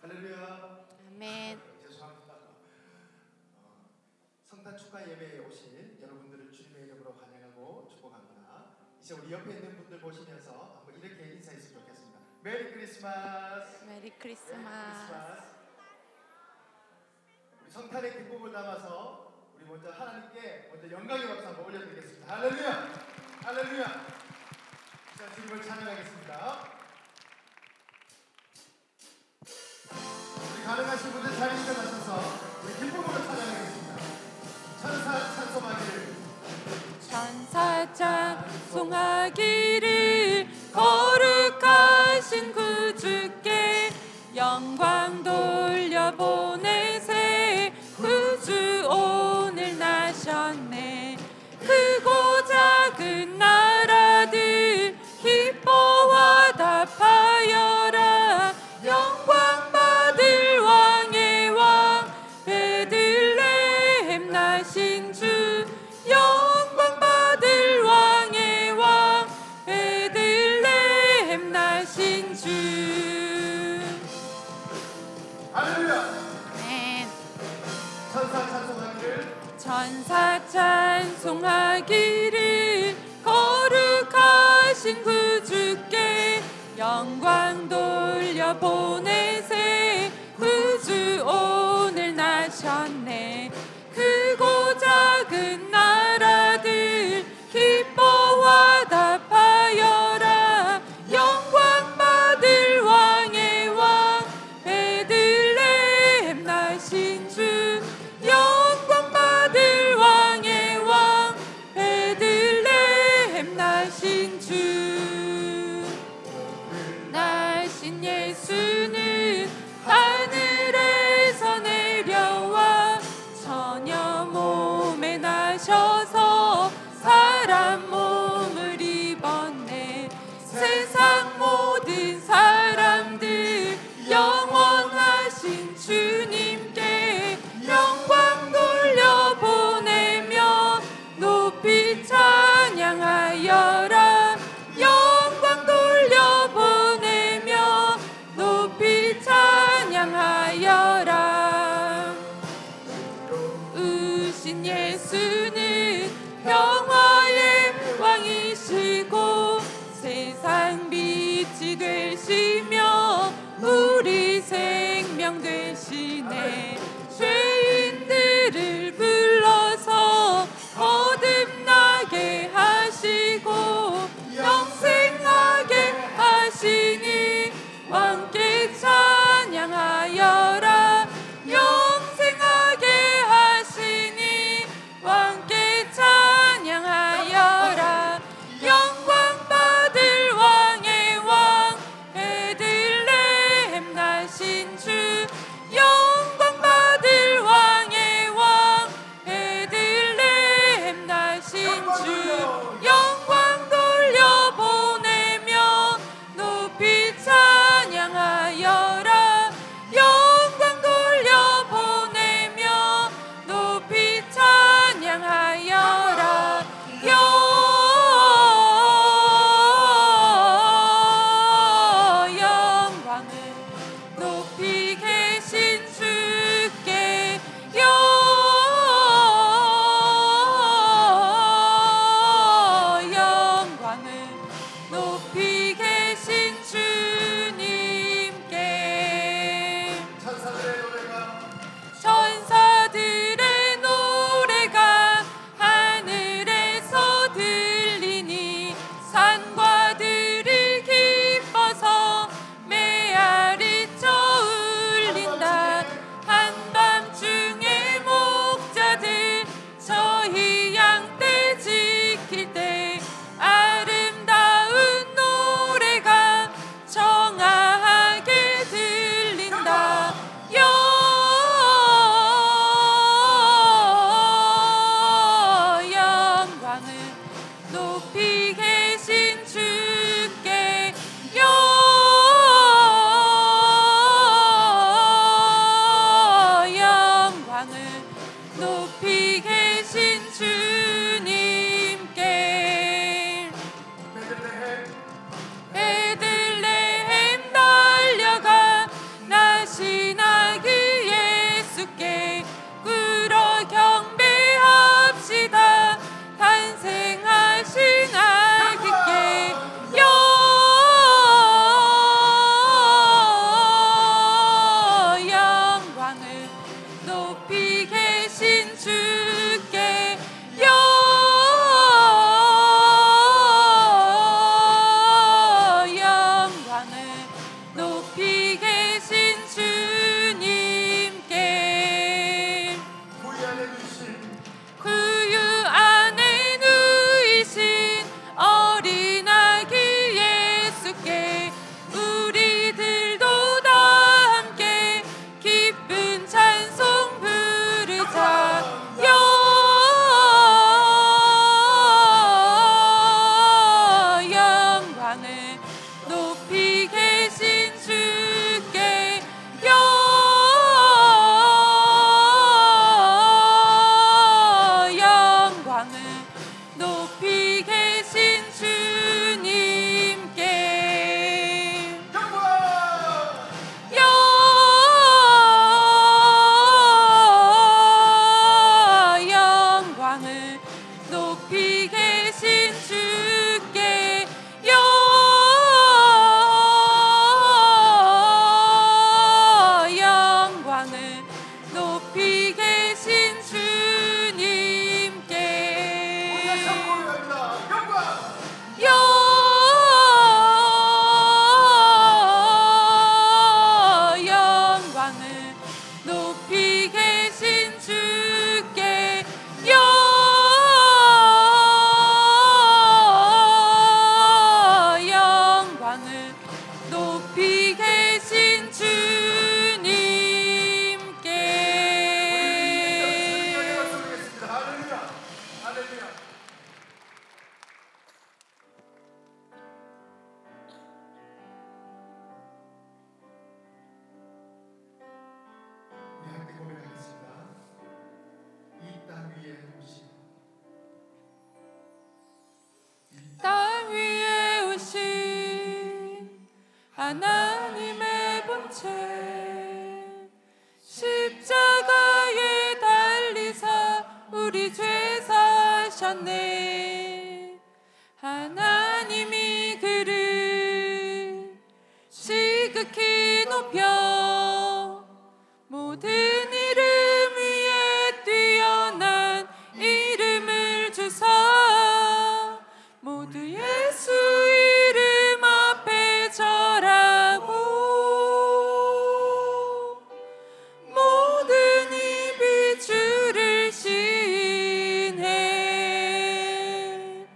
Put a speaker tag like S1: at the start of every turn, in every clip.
S1: 할렐루야.
S2: 아멘.
S1: 죄송합니다. 성탄 축하 예배에 오신 여러분들을 주님의 이름으로 환영하고 축복합니다. 이제 우리 옆에 있는 분들 보시면서 한번 이렇게 인사했으면 좋겠습니다. 메리 크리스마스.
S2: 메리 크리스마스.
S1: 우리 성탄의 기쁨을 담아서 우리 먼저 하나님께 먼저 영광의 박수 한번 올려드리겠습니다. 할렐루야. 할렐루야. 자, 주님을 찬양하겠습니다. 우리 가능하신 분들 자리 일어나셔서 우리 기쁨으로 찬양하겠습니다. 천사 찬송하기를,
S2: 천사 찬송하기를, 거룩하신 구주께 영광 돌려보내세. 구주 오늘 나셨네. 크고 작은 나라들 기뻐와 답하여라. 영광 받을 왕의 왕 베들레헴 나신 주. 영광 받을 왕의 왕 베들레헴 나신 주.
S1: 할렐루야.
S2: 아멘.
S1: 천사 찬송하기를,
S2: 천사 찬송하기를, 거룩하신 구주께 영광 돌려보내세. 구주 오늘 나셨네. 크고 작은 나라들 기뻐와 답하여라. 영광 받을 왕의 왕 베들레헴 나신 주. 영광 받을 왕의 왕 베들레헴 나신 주. 나신 예수는 하늘에서 내려와 처녀 몸에 나셔서 사람 몸을 입었네. 세상 모든 사람들 영원하신 주님께 영광 돌려보내며 높이 찬양하여라. 영광 돌려보내며 높이 하나님의 본체 십자가에 달리사 우리 죄 사셨네. 하나님이 그를 지극히 높여 모든 이름 위에 뛰어난 이름을 주사 모두 예수 이름 앞에 절하고 모든 입이 주를 시인해.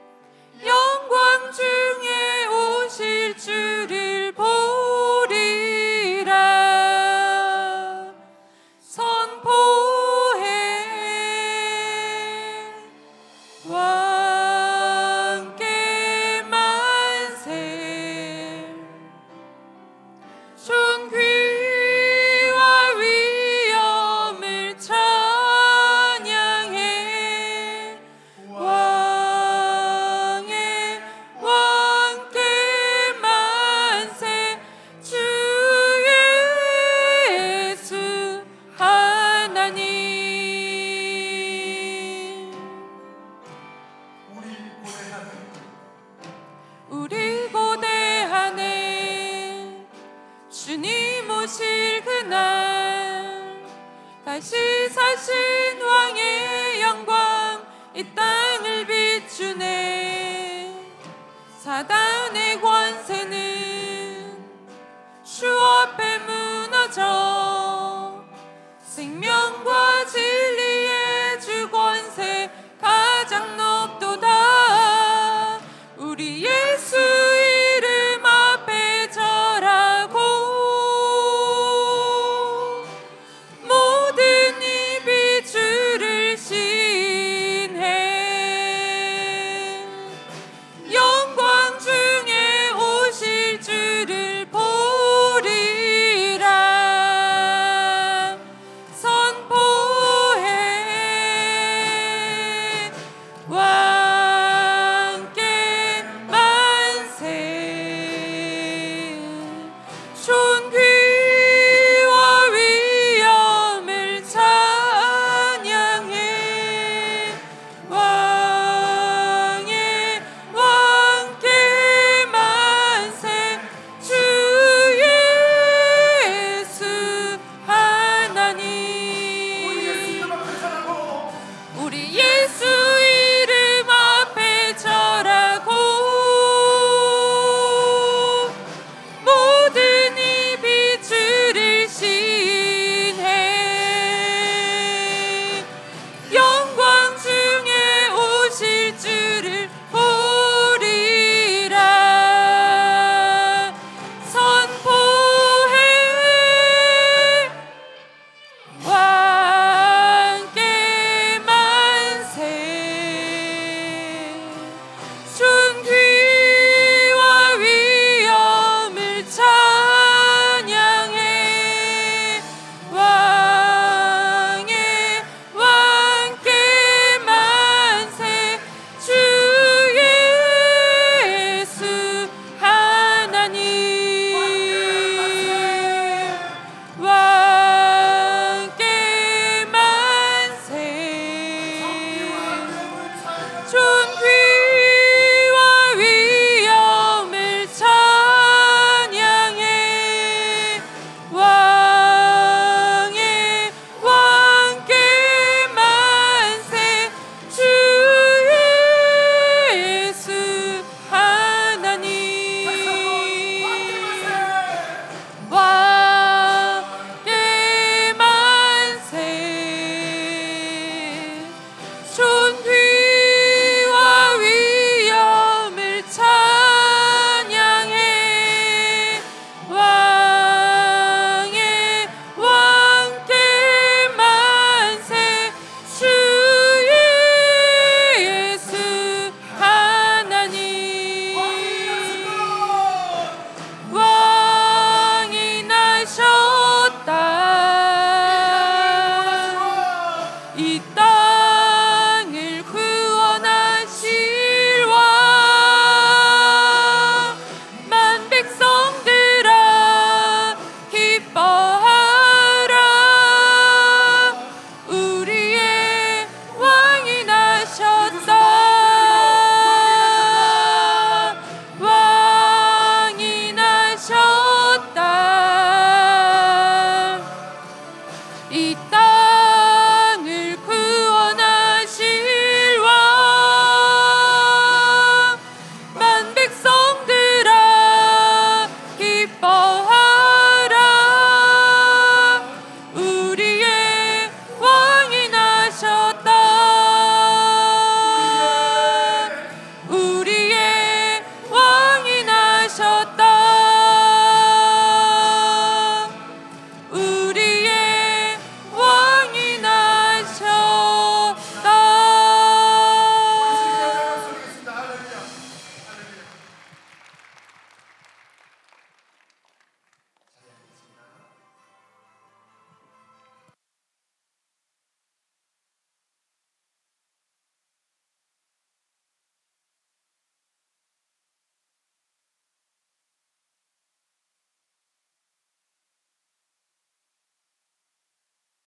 S2: 영광 중에 오실 주를 보리라 선포해. 왕께 만세 존귀와 위엄을 찬양해. 왕께 만세 주 예수 하나님. 우리 고대하네 주님 오실 그날 다시 사신 왕의 영광 이 땅을 비추네. 사단의 권세는